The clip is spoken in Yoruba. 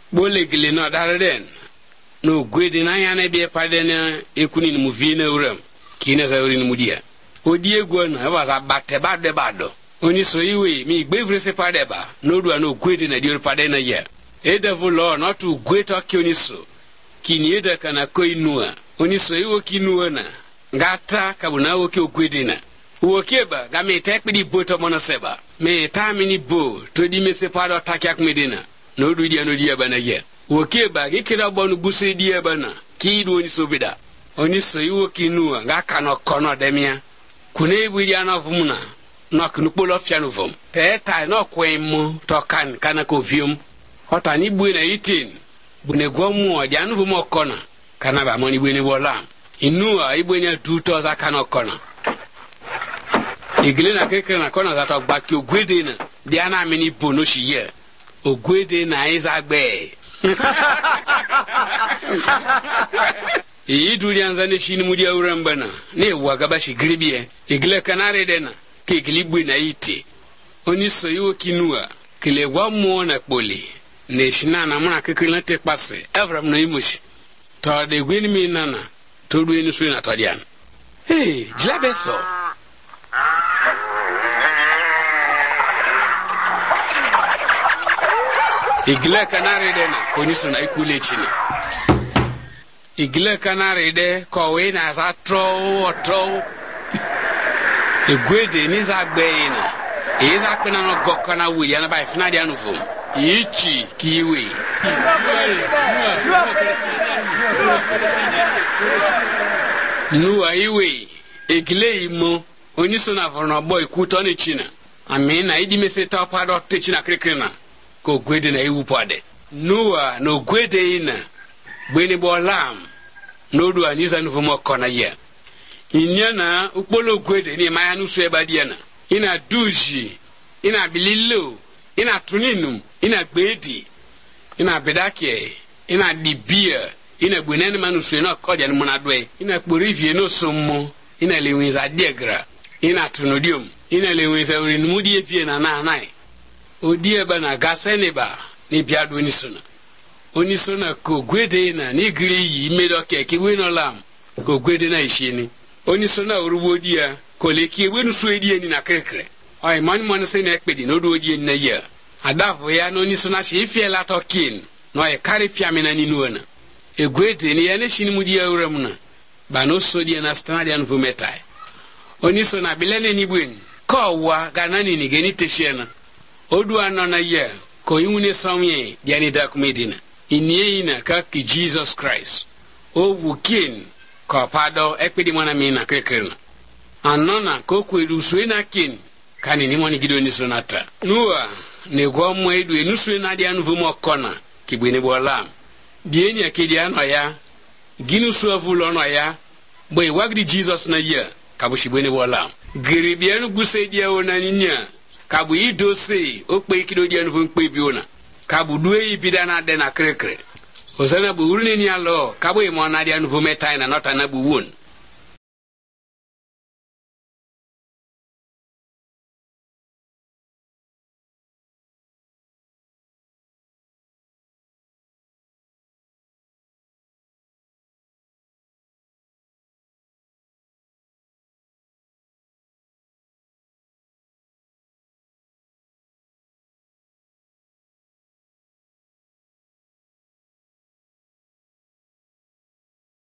bole gile no darden no gwede na ya na be pade na ekuni mu vi na uram kina sa uri mu dia odi egwu na ba sa bakte bade bado oni so iwe mi gbevre se pade ba no do na gwede na di pade na ya edevu lo not to great oni so kini eda kana koinua oni so iwo kinua na ngata kabuna wo ke ogwede na wo keba ga me tekpidi boto mono seba me ta mini bo to di me se pado takyak medina no du dia no dia bana ye wo keba gi kira bonu buse dia bana ki do oni so bida oni so iwo kinua ga kana kono demia kune buri ana vumuna no kunu polo fia no vom te ta no kwemu to kan kana ko vium hota ni bu na itin bu ne gwomu o dia no vom okona kana ba moni bu ni bola inu a ibu ni 2000 kana okona igile na keke na kona za to gba ki ogwede na dia na mini bono shiye ogwede na izagbe iduri anzane shini mudi auramba na ne wagaba shi gribie igile kanare dena ke gilibwe na ite oni so yo kinua kile gwa mo na kpoli ne shina na muna keke na te passe evram na imushi to de gwini mi nana to du eni so na to dian jlabeso igile kanare dena koni so na ikule chini igile kanare de ko we na za tro egwede ni za gbe ina eza pena no gokana wu ya na ba fina dia no fom ichi kiwe nuwa iwe igile imo oniso na vorno boy kuto ni china amina idi meseta pado te china krikina ko gwede na iwu pade nuwa no gwede ina bweni bolam no do aniza no fomo kona ye inyana ukpolo gwede ni maya nusu ebadiana ina duji ina bililo ina tuninu ina gbedi ina bedake ina dibia ina gwenene manusu na koja ni munadwe ina kporivie no sommo ina lewinza degra ina tunodium ina lewinza urinmudi efie na nanai odie ba na gaseneba ni biado onisona ko gwede na ni giri yi medoke ke we no lam ko gwede na ishini onisona orubodia ko leki we no so edie ni na krekre ai man se na ekpedi no do odie ni na ya adavo ya no onisona she fiela tokin no e kare fiame na ni nuona egwede ni ya ne shini mudi awram na ba no so die na standard an vometai onisona bilene ni bwen ko wa ganani ni geni teshiena odu anona ye ko yune somye diani dak medina iniina ka ki Jesus Christ o wukin ko pado ekpedi mona mina krekrena anona ko kwedu suena kin kani ni moni gidoni sonata nuwa ne gwomo edu enusu na dia nu vumo kona kibwene bolam dieni akedi ano ya ginu su avulo no ya boy wagdi Jesus na ye kabushibwene bolam giribianu guse dia onaninya kabu idose okpe kido dia nu vumpe biona kabu duwe ibida na de na krekre osana bu uruni ni alo kabu imo na dia nu vumetai na nota na bu won